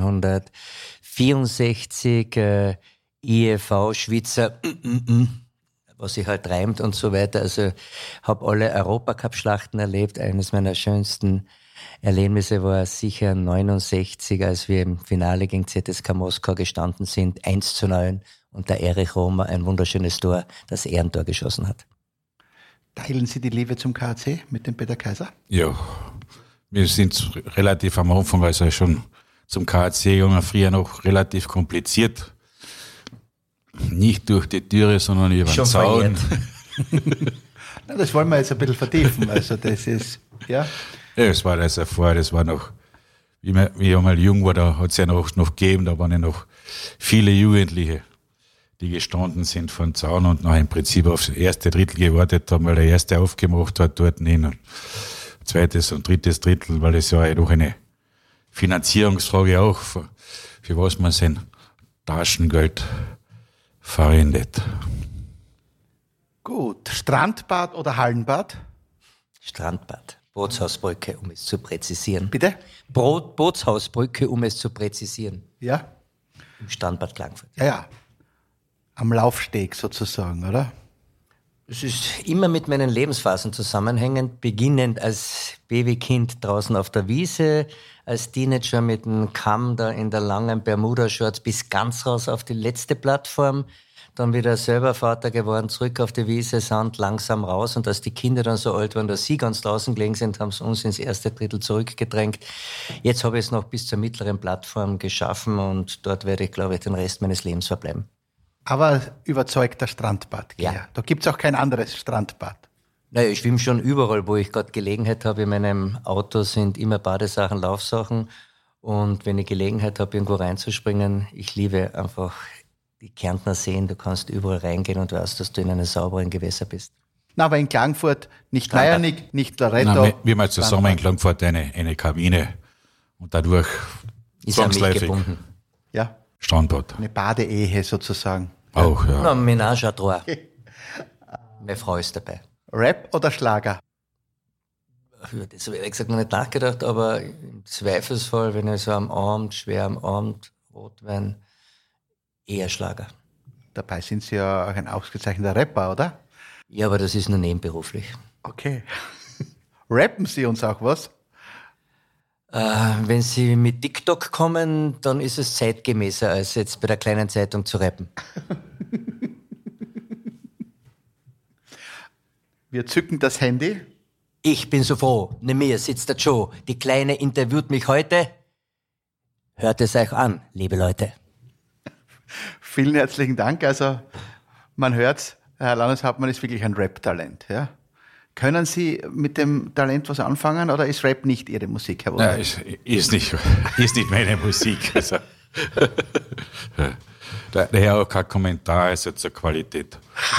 1964, IEV, Schweizer, was sich halt reimt und so weiter. Also habe alle Europacup-Schlachten erlebt. Eines meiner schönsten Erlebnisse war sicher 69, als wir im Finale gegen ZSK Moskau gestanden sind, 1:9 und der Erich Romer ein wunderschönes Tor, das Ehrentor geschossen hat. Teilen Sie die Liebe zum KAC mit dem Peter Kaiser? Ja, wir sind relativ am Anfang, also schon zum KAC gegangen, früher noch relativ kompliziert. Nicht durch die Türe, sondern über den Zaun. Na, das wollen wir jetzt ein bisschen vertiefen. Also das ist, ja. Ja, das war das davor, das war noch, wie ich einmal jung war, da hat es ja noch gegeben, da waren ja noch viele Jugendliche, die gestanden sind von Zaun und noch im Prinzip aufs erste Drittel gewartet haben, weil der erste aufgemacht hat dort hin. Zweites und drittes Drittel, weil das ja noch eine Finanzierungsfrage auch, für was man sein Taschengeld verwendet. Gut. Strandbad oder Hallenbad? Strandbad. Bootshausbrücke, um es zu präzisieren. Bitte? Bootshausbrücke, um es zu präzisieren. Ja. Im Strandbad Klagenfurt. Ja. Am Laufsteg sozusagen, oder? Es ist immer mit meinen Lebensphasen zusammenhängend, beginnend als Babykind draußen auf der Wiese, als Teenager mit dem Kamm da in der langen Bermuda-Shorts bis ganz raus auf die letzte Plattform, dann wieder selber Vater geworden, zurück auf die Wiese, Sand langsam raus, und als die Kinder dann so alt waren, dass sie ganz draußen gelegen sind, haben sie uns ins erste Drittel zurückgedrängt. Jetzt habe ich es noch bis zur mittleren Plattform geschaffen und dort werde ich, glaube ich, den Rest meines Lebens verbleiben. Aber überzeugter Strandbadgeher. Ja. Da gibt es auch kein anderes Strandbad. Naja, ich schwimme schon überall, wo ich gerade Gelegenheit habe. In meinem Auto sind immer Badesachen, Laufsachen. Und wenn ich Gelegenheit habe, irgendwo reinzuspringen, ich liebe einfach die Kärntner Seen. Du kannst überall reingehen und weißt, dass du in einem sauberen Gewässer bist. Na, aber in Klagenfurt nicht Meiernick, nicht Loretto. Nein, wir haben zusammen in Klagenfurt eine Kabine und dadurch Ist an mich zwangsläufig gebunden. Ja, Strandbad. eine Badeehe sozusagen. Auch, ja. Na, Ménage à trois. Meine Frau ist dabei. Rap oder Schlager? Über das habe ich ehrlich gesagt noch nicht nachgedacht, aber im Zweifelsfall, wenn ich so am Abend, schwer am Abend, Rotwein, eher Schlager. Dabei sind Sie ja auch ein ausgezeichneter Rapper, oder? Ja, aber das ist nur nebenberuflich. Okay. Rappen Sie uns auch was? Wenn Sie mit TikTok kommen, dann ist es zeitgemäßer, als jetzt bei der kleinen Zeitung zu rappen. Wir zücken das Handy. Ich bin so froh, neben mir sitzt der Joe. Die Kleine interviewt mich heute. Hört es euch an, liebe Leute. Vielen herzlichen Dank. Also man hört, Herr Landeshauptmann ist wirklich ein Rap-Talent. Ja? Können Sie mit dem Talent was anfangen oder ist Rap nicht Ihre Musik, Herr Woller? Nein, ist nicht meine Musik. Also. Daher auch kein Kommentar also zur Qualität.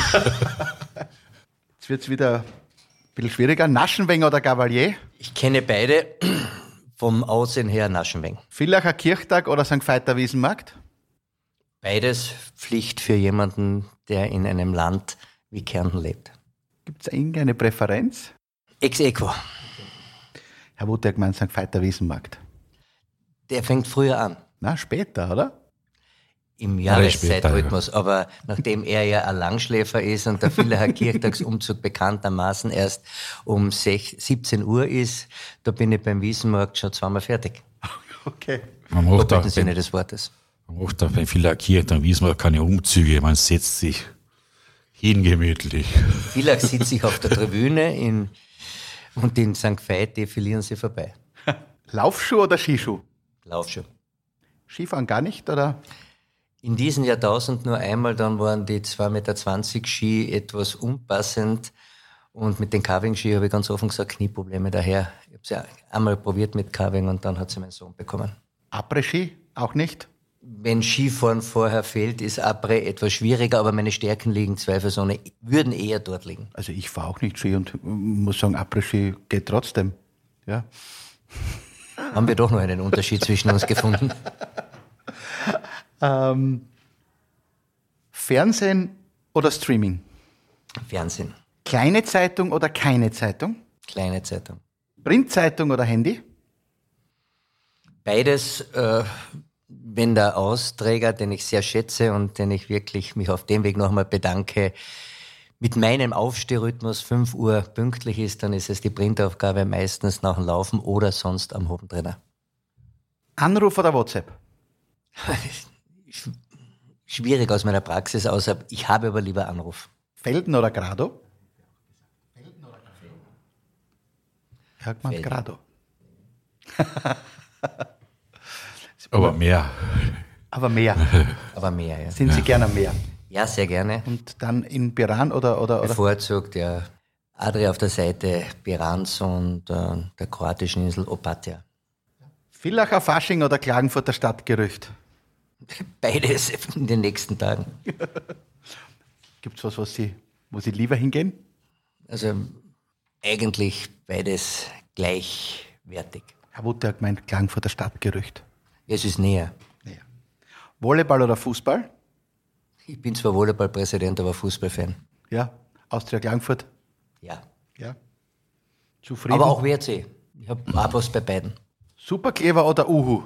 Jetzt wird es wieder ein bisschen schwieriger. Naschenweng oder Gavalier? Ich kenne beide, vom Aussehen her Naschenweng. Villacher Kirchtag oder St. Veiter Wiesenmarkt? Beides Pflicht für jemanden, der in einem Land wie Kärnten lebt. Gibt es irgendeine Präferenz? Ex aequo. Herr Wutek meint St. Veiter Wiesenmarkt. Der fängt früher an. Na, später, oder? Im Jahreszeitrhythmus, aber nachdem er ja ein Langschläfer ist und der Villacher Kirchtagsumzug bekanntermaßen erst um 17 Uhr ist, da bin ich beim Wiesenmarkt schon zweimal fertig. Okay. Man macht auch Doppelten Sinne des Wortes. bei vielen Kirchen Wiesenmarkt keine Umzüge, man setzt sich hin gemütlich. Villach sitzt sich auf der Tribüne und in St. Veit defilieren sie vorbei. Laufschuh oder Skischuh? Laufschuh. Skifahren gar nicht, oder? In diesem Jahrtausend nur einmal, dann waren die 2,20 Meter Ski etwas unpassend. Und mit den Carving-Ski habe ich ganz offen gesagt Knieprobleme. Daher, ich habe es ja einmal probiert mit Carving und dann hat sie mein Sohn bekommen. Après-Ski auch nicht? Wenn Skifahren vorher fehlt, ist Après etwas schwieriger, aber meine Stärken liegen zweifelsohne, würden eher dort liegen. Also ich fahre auch nicht Ski und muss sagen, Après-Ski geht trotzdem. Ja. Haben wir doch noch einen Unterschied zwischen uns gefunden. Fernsehen oder Streaming? Fernsehen. Kleine Zeitung oder keine Zeitung? Kleine Zeitung. Printzeitung oder Handy? Beides, wenn der Austräger, den ich sehr schätze und den ich wirklich mich auf dem Weg nochmal bedanke, mit meinem Aufstehrhythmus 5 Uhr pünktlich ist, dann ist es die Printaufgabe meistens nach dem Laufen oder sonst am Hobentrenner. Anruf oder WhatsApp? Ich schwierig aus meiner Praxis aus, ich habe aber lieber Anruf. Felden oder Grado? Hermann Grado. Aber mehr. Aber mehr. Aber mehr, ja. Sind Sie gerne am Meer? Ja, sehr gerne. Und dann in Piran oder? Bevorzugt, ja. Adria auf der Seite Pirans und der kroatischen Insel Opatija. Villacher Fasching oder Klagenfurter Stadtgerücht? Beides in den nächsten Tagen. Gibt es was, wo Sie lieber hingehen? Also eigentlich beides gleichwertig. Herr Wutte hat gemeint, Klagenfurter Stadtgerücht. Es ist näher. Ja. Volleyball oder Fußball? Ich bin zwar Volleyballpräsident, aber Fußballfan. Ja. Austria Klagenfurt? Ja. Ja. Zufrieden? Aber auch WRC. Ich habe Abos bei beiden. Superkleber oder Uhu?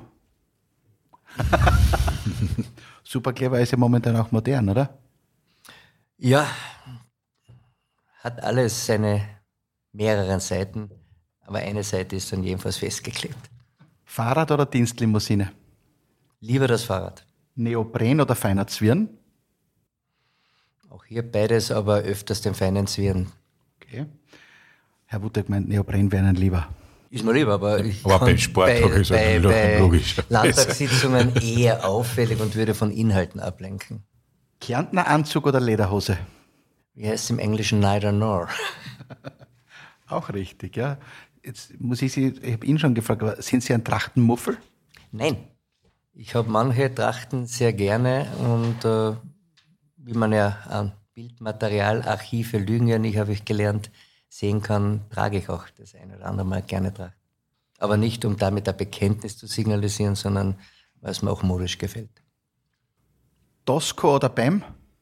Superkleber ist ja momentan auch modern, oder? Ja, hat alles seine mehreren Seiten, aber eine Seite ist dann jedenfalls festgeklebt. Fahrrad oder Dienstlimousine? Lieber das Fahrrad. Neopren oder feiner Zwirn? Auch hier beides, aber öfters den feinen Zwirn. Okay. Herr Wutte hat gemeint, Neopren wäre Ihnen lieber. Ist mir lieber, aber beim Sport ist bei logisch. Landtagssitzungen eher auffällig und würde von Inhalten ablenken. Kärntner Anzug oder Lederhose? Wie heißt es im Englischen neither nor? Auch richtig, ja. Jetzt muss ich Sie, ich habe Ihnen schon gefragt, aber sind Sie ein Trachtenmuffel? Nein. Ich habe manche Trachten sehr gerne und wie man ja an Bildmaterial, Archive lügen ja nicht, habe ich gelernt, sehen kann, trage ich auch das eine oder andere Mal gerne Tracht. Aber nicht, um damit ein Bekenntnis zu signalisieren, sondern weil es mir auch modisch gefällt. Tosco oder Bem?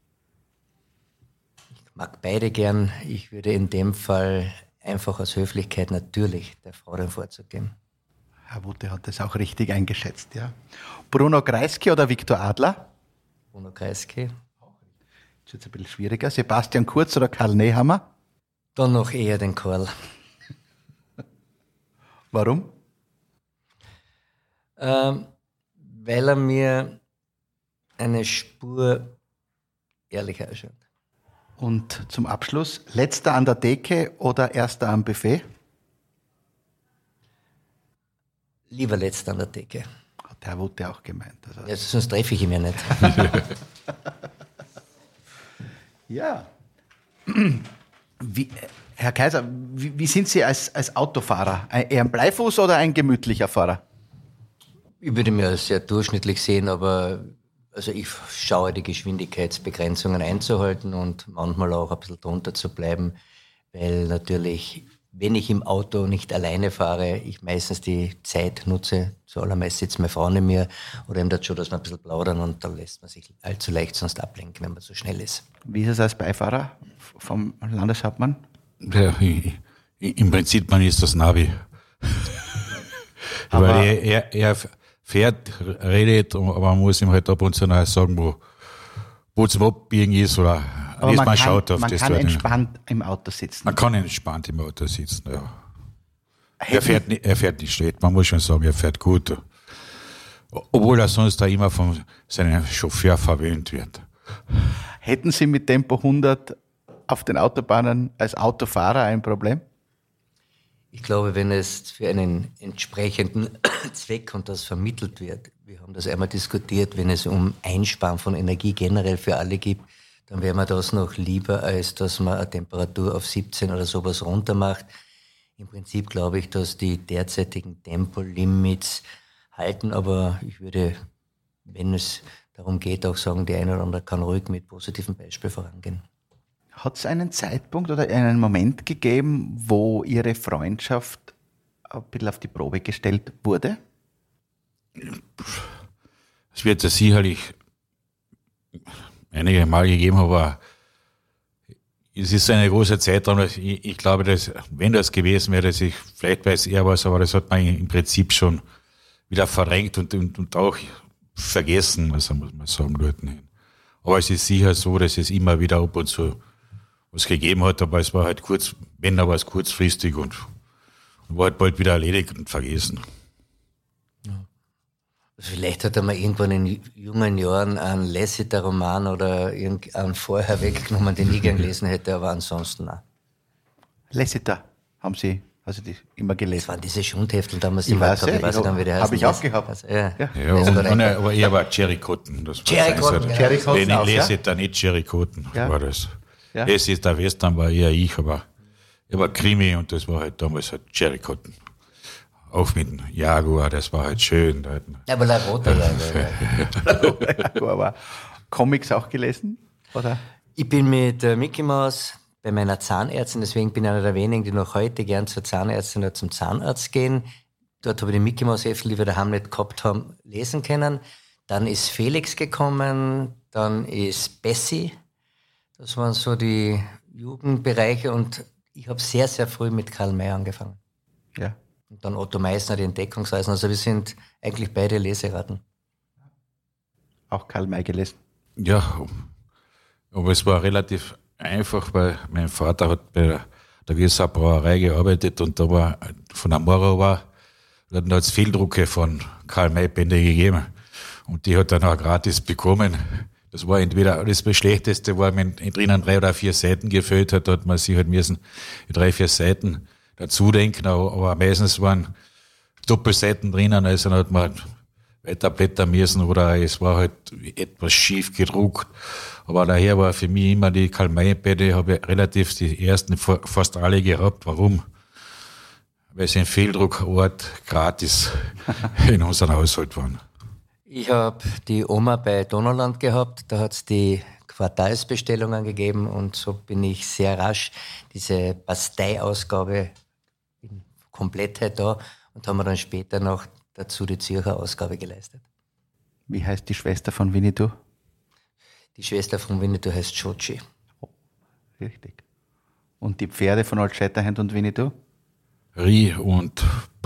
Ich mag beide gern. Ich würde in dem Fall einfach aus Höflichkeit natürlich der Frau den Vorzug geben. Herr Wutte hat das auch richtig eingeschätzt, ja. Bruno Kreisky oder Viktor Adler? Bruno Kreisky. Das ist jetzt ein bisschen schwieriger. Sebastian Kurz oder Karl Nehammer? Dann noch eher den Karl. Warum? Weil er mir eine Spur ehrlicher erscheint. Und zum Abschluss, letzter an der Theke oder erster am Buffet? Lieber letzter an der Theke. Hat Herr Wutte auch gemeint. Also Ja, sonst treffe ich ihn ja nicht. ja. Herr Kaiser, wie sind Sie als Autofahrer? Eher ein Bleifuß oder ein gemütlicher Fahrer? Ich würde mir als sehr durchschnittlich sehen, aber also ich schaue, die Geschwindigkeitsbegrenzungen einzuhalten und manchmal auch ein bisschen drunter zu bleiben, weil natürlich, wenn ich im Auto nicht alleine fahre, ich meistens die Zeit nutze, zuallermeist sitzt meine Frau neben mir oder eben dazu, dass wir ein bisschen plaudern und da lässt man sich allzu leicht sonst ablenken, wenn man so schnell ist. Wie ist es als Beifahrer vom Landeshauptmann? Ja, im Prinzip, man ist das Navi. Weil er fährt, redet, aber man muss ihm halt ab und zu noch sagen, wo zum Abbiegen ist oder man schaut auf das. Man kann entspannt im Auto sitzen. Man kann entspannt im Auto sitzen, ja. Er fährt nicht schlecht, man muss schon sagen, er fährt gut. Obwohl er sonst da immer von seinem Chauffeur verwöhnt wird. Hätten Sie mit Tempo 100 auf den Autobahnen als Autofahrer ein Problem? Ich glaube, wenn es für einen entsprechenden Zweck und das vermittelt wird, wir haben das einmal diskutiert, wenn es um Einsparen von Energie generell für alle gibt, dann wäre mir das noch lieber, als dass man eine Temperatur auf 17 oder sowas runter macht. Im Prinzip glaube ich, dass die derzeitigen Tempolimits halten, aber ich würde, wenn es darum geht, auch sagen, die eine oder andere kann ruhig mit positivem Beispiel vorangehen. Hat es einen Zeitpunkt oder einen Moment gegeben, wo Ihre Freundschaft ein bisschen auf die Probe gestellt wurde? Es wird es sicherlich einige Mal gegeben, aber es ist eine große Zeitraum. Ich glaube, dass, wenn das gewesen wäre, dass ich, vielleicht weiß er was, aber das hat man im Prinzip schon wieder verdrängt und auch vergessen, also muss man sagen, dort hin. Aber es ist sicher so, dass es immer wieder ab und zu was gegeben hat, aber es war halt wenn, dann war es kurzfristig und war halt bald wieder erledigt und vergessen. Vielleicht hat er mal irgendwann in jungen Jahren einen Lassiter-Roman oder irgendeinen vorher weggenommen, den ich gern gelesen hätte, aber ansonsten nein. Lassiter haben Sie die immer gelesen? Das waren diese Schundheftel damals. Ich weiß nicht, wie die heißen. Habe ich auch gehabt. Also, aber eher war Cherry Cotton. Cherry Cotton, ja. Cherry Cotton. Wenn ich lese, dann nicht Cherry Cotton, war das. Ja. Es ist der Western, war eher ich, aber er war Krimi und das war halt damals halt Cherry Cotton. Auch mit dem Jaguar, das war halt schön. Aber der rote Jaguar war. Comics auch gelesen? Oder? Ich bin mit Mickey Mouse bei meiner Zahnärztin, deswegen bin ich einer der wenigen, die noch heute gern zur Zahnärztin oder zum Zahnarzt gehen. Dort habe ich die Mickey Mouse Heftel, die wir daheim nicht gehabt haben, lesen können. Dann ist Felix gekommen, dann ist Bessie. Das waren so die Jugendbereiche und ich habe sehr, sehr früh mit Karl May angefangen. Ja. Und dann Otto Meissner, die Entdeckungsreisen. Also wir sind eigentlich beide Leseratten. Auch Karl May gelesen? Ja, aber es war relativ einfach, weil mein Vater hat bei der Wiesauer Brauerei gearbeitet und da war von Amora da hat es Fehldrucke von Karl May Bände gegeben und die hat dann auch gratis bekommen. Das war entweder, das Schlechteste war, wenn drinnen 3 oder 4 Seiten gefüllt hat, hat man sich halt müssen 3, 4 Seiten dazu denken, aber meistens waren Doppelseiten drinnen, also dann hat man weiter blättern müssen oder es war halt etwas schief gedruckt. Aber daher war für mich immer die Karl-May-Bände, habe ich relativ die ersten fast alle gehabt. Warum? Weil sie ein Fehldruckort gratis in unserem Haushalt waren. Ich habe die Oma bei Donauland gehabt, da hat es die Quartalsbestellungen gegeben und so bin ich sehr rasch diese Bastei-Ausgabe in Komplettheit da und haben wir dann später noch dazu die Zürcher Ausgabe geleistet. Wie heißt die Schwester von Winnetou? Die Schwester von Winnetou heißt Chochi. Oh, richtig. Und die Pferde von Old Shatterhand und Winnetou? Rie und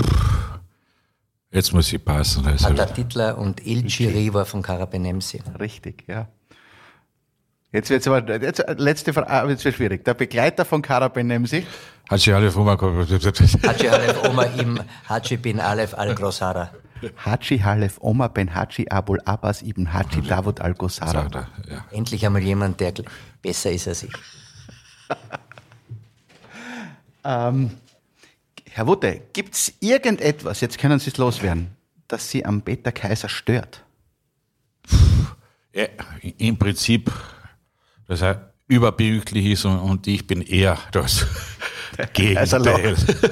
jetzt muss ich passen. Also Titler und Ilchiri war von Karabenemsi. Richtig, ja. Jetzt letzte Frage, jetzt wird schwierig. Der Begleiter von Karabenemsi? Haji Halef Omar. Haji Halef Omar im Haji bin Alef al-Ghosara. Haji Halef Omar ben Haji Abul Abbas ibn Haji Davud al-Ghosara. Ja. Endlich einmal jemand, der besser ist als ich. Herr Wutte, gibt es irgendetwas, jetzt können Sie es loswerden, das Sie am Peter Kaiser stört? Ja, im Prinzip, dass er überbehüglich ist und ich bin eher das Gegenteil.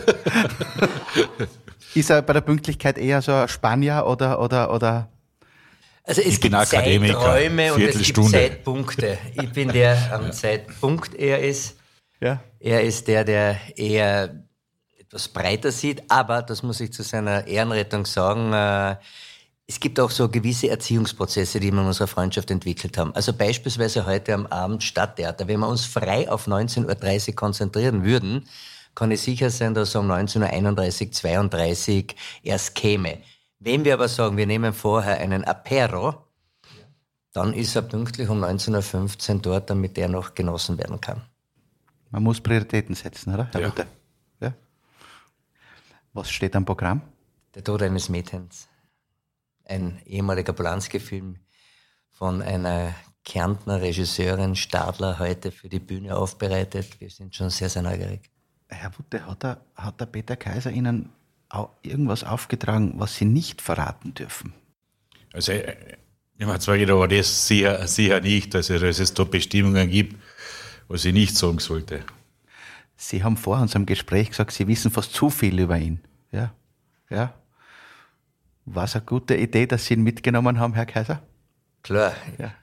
Ist er bei der Pünktlichkeit eher so ein Spanier oder? Also es gibt Zeiträume und es gibt Zeitpunkte. Ich bin der am Zeitpunkt eher ist. Ja. Er ist der eher etwas breiter sieht, aber, das muss ich zu seiner Ehrenrettung sagen, es gibt auch so gewisse Erziehungsprozesse, die wir in unserer Freundschaft entwickelt haben. Also beispielsweise heute am Abend Stadttheater. Wenn wir uns frei auf 19.30 Uhr konzentrieren würden, kann ich sicher sein, dass er um 19.31 Uhr, 32 erst käme. Wenn wir aber sagen, wir nehmen vorher einen Apero, dann ist er pünktlich um 19.15 Uhr dort, damit der noch genossen werden kann. Man muss Prioritäten setzen, oder? Ja. Ja. Was steht am Programm? Der Tod eines Mädchens. Ein ehemaliger Polanski-Film von einer Kärntner Regisseurin Stadler heute für die Bühne aufbereitet. Wir sind schon sehr, sehr neugierig. Herr Wutte, hat der Peter Kaiser Ihnen auch irgendwas aufgetragen, was Sie nicht verraten dürfen? Also, ich meine zwar aber das sicher nicht, dass es da Bestimmungen gibt, was ich nicht sagen sollte. Sie haben vor unserem Gespräch gesagt, Sie wissen fast zu viel über ihn. Ja. Ja. War es eine gute Idee, dass Sie ihn mitgenommen haben, Herr Kaiser? Klar. Ja.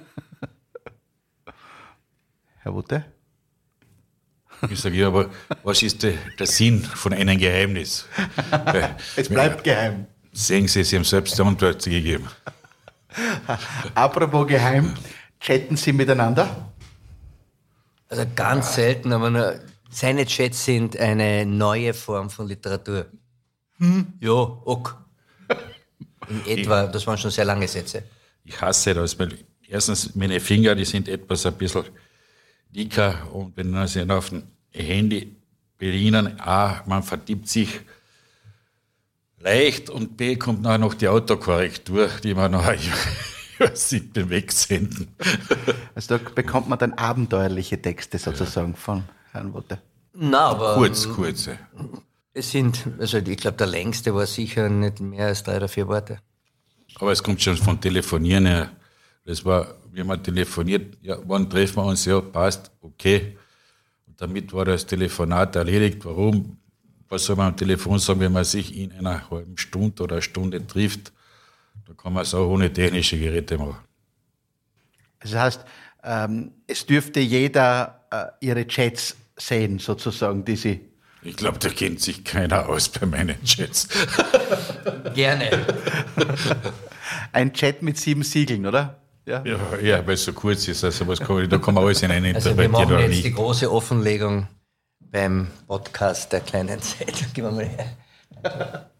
Herr Wutte? Ich sage, ja, aber was ist der Sinn von einem Geheimnis? Es bleibt geheim. Sehen Sie, Sie haben selbst die Antwort gegeben. Apropos geheim, chatten Sie miteinander? Also ganz selten, aber nur seine Chats sind eine neue Form von Literatur. Ja, ok. In etwa, das waren schon sehr lange Sätze. Ich hasse das, weil erstens meine Finger, die sind etwas ein bisschen dicker und wenn sie auf dem Handy bedienen, man vertippt sich, leicht und B kommt nachher noch die Autokorrektur, die wir nachher über 7 wegsenden. Also da bekommt man dann abenteuerliche Texte sozusagen von Herrn Wutte. Na, aber Kurze. es sind, also ich glaube, der längste war sicher nicht mehr als 3 oder 4 Worte. Aber es kommt schon von Telefonieren her. Das war, wie man telefoniert, ja, wann treffen wir uns? Ja, passt, okay. Und damit war das Telefonat erledigt. Warum? Was soll man am Telefon sagen, wenn man sich in einer halben Stunde oder Stunde trifft? Da kann man es auch ohne technische Geräte machen. Also das heißt, es dürfte jeder Ihre Chats sehen, sozusagen, die Sie... Ich glaube, da kennt sich keiner aus bei meinen Chats. Gerne. Ein Chat mit 7 Siegeln, oder? Ja, weil es so kurz ist. Also da kann man alles hinein Also wir interpretieren machen oder jetzt nicht. die große Offenlegung beim Podcast der kleinen Zeitung. Gib mal her.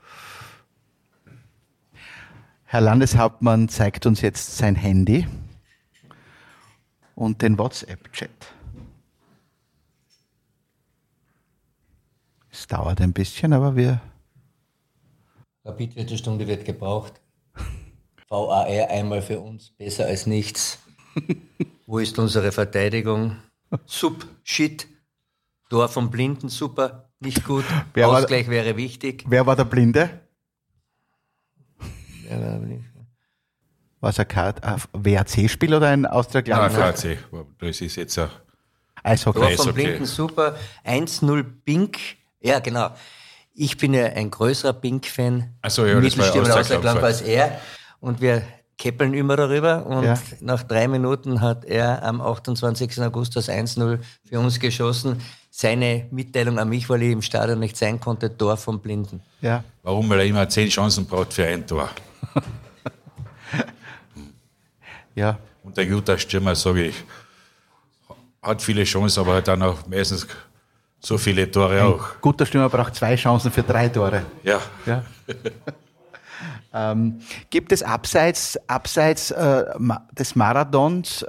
Herr Landeshauptmann zeigt uns jetzt sein Handy und den WhatsApp-Chat. Es dauert ein bisschen, aber wir... Rapidviertelstunde wird gebraucht. VAR einmal für uns, besser als nichts. Wo ist unsere Verteidigung? Shit. Tor vom Blinden, super, nicht gut. Ausgleich wäre wichtig. Wer war der Blinde? War es ein WAC-Spiel oder ein Austria Nein, Klagenfurt? VAC. Das ist jetzt ein Eishockey. Tor vom okay. Blinden, super. 1-0 Bink. Ja, genau. Ich bin ja ein größerer Bink-Fan. Ach so, ja, das war Mittelstürmer Austria Austria Klagenfurt als er. Und wir keppeln immer darüber. Und Ja. nach 3 Minuten hat er am 28. August das 1-0 für uns geschossen. Seine Mitteilung an mich, weil ich im Stadion nicht sein konnte, Tor vom Blinden. Ja. Warum? Weil er immer 10 Chancen braucht für ein Tor. Ja. Und ein guter Stürmer, sage ich, hat viele Chancen, aber hat dann auch meistens so viele Tore auch. Guter Stürmer braucht 2 Chancen für 3 Tore. Ja. Ja. Gibt es abseits des Marathons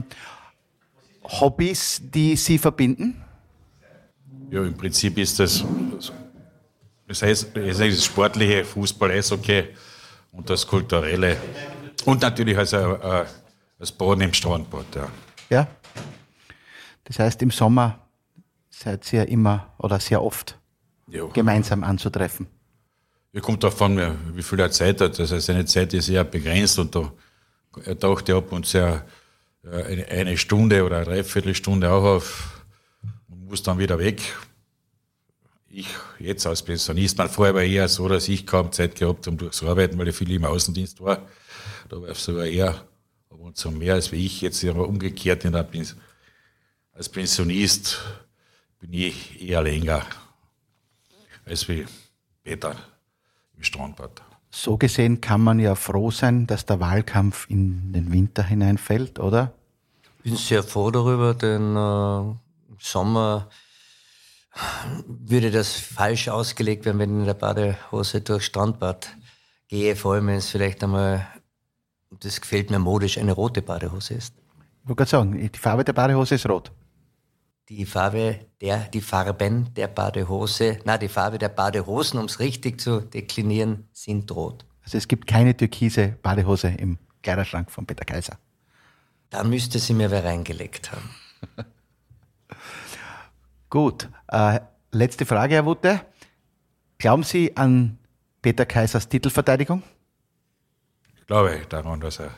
Hobbys, die Sie verbinden? Ja, im Prinzip ist das heißt, das sportliche Fußball, Eishockey und das kulturelle. Und natürlich das Baden im Strandbad, ja. Ja. Das heißt, im Sommer seid ihr immer oder sehr oft Ja. gemeinsam anzutreffen. Ja, kommt davon, wie viel er Zeit hat. Also seine Zeit ist eher begrenzt und er taucht ja ab und zu eine Stunde oder eine Dreiviertelstunde auch auf und muss dann wieder weg. Ich jetzt als Pensionist, vorher war eher so, dass ich kaum Zeit gehabt habe, um durchs Arbeiten, weil ich viel im Außendienst war. Da war es sogar eher ab und zu mehr als wie ich jetzt, aber umgekehrt als Pensionist bin ich eher länger als wie Peter im Strandbad. So gesehen kann man ja froh sein, dass der Wahlkampf in den Winter hineinfällt, oder? Ich bin sehr froh darüber, denn im Sommer würde das falsch ausgelegt werden, wenn ich in der Badehose durchs Strandbad gehe, vor allem wenn es vielleicht einmal, das gefällt mir modisch, eine rote Badehose ist. Ich wollte gerade sagen, die Farbe der Badehose ist rot. Die Farben der Badehose, die Farbe der Badehosen, um es richtig zu deklinieren, sind rot. Also es gibt keine türkise Badehose im Kleiderschrank von Peter Kaiser. Da müsste sie mir wer reingelegt haben. Gut, letzte Frage, Herr Wutte. Glauben Sie an Peter Kaisers Titelverteidigung? Ich glaube daran, dass er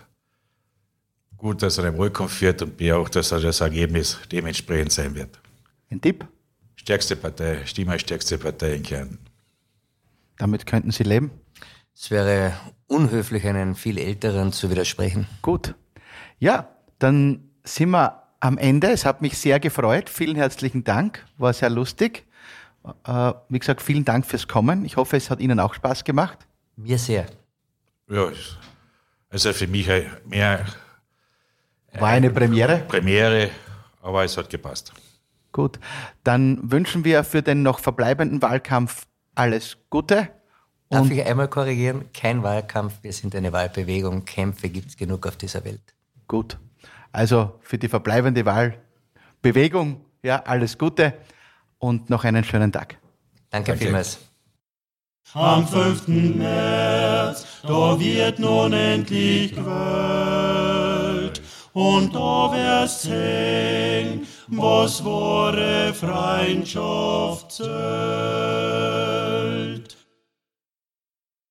im Wahlkampf führt und B auch, dass das Ergebnis dementsprechend sein wird. Ein Tipp? Stimmstärkste Partei in Kärnten. Damit könnten Sie leben? Es wäre unhöflich, einen viel Älteren zu widersprechen. Gut. Ja, dann sind wir am Ende. Es hat mich sehr gefreut. Vielen herzlichen Dank. War sehr lustig. Wie gesagt, vielen Dank fürs Kommen. Ich hoffe, es hat Ihnen auch Spaß gemacht. Mir sehr. Ja, also für mich mehr War eine Premiere, aber es hat gepasst. Gut, dann wünschen wir für den noch verbleibenden Wahlkampf alles Gute. Darf ich einmal korrigieren? Kein Wahlkampf, wir sind eine Wahlbewegung. Kämpfe gibt es genug auf dieser Welt. Gut, also für die verbleibende Wahlbewegung, ja, alles Gute und noch einen schönen Tag. Danke vielmals. Am 5. März, da wird nun endlich gewählt. Und da wirst sehen, was wahre Freundschaft zählt.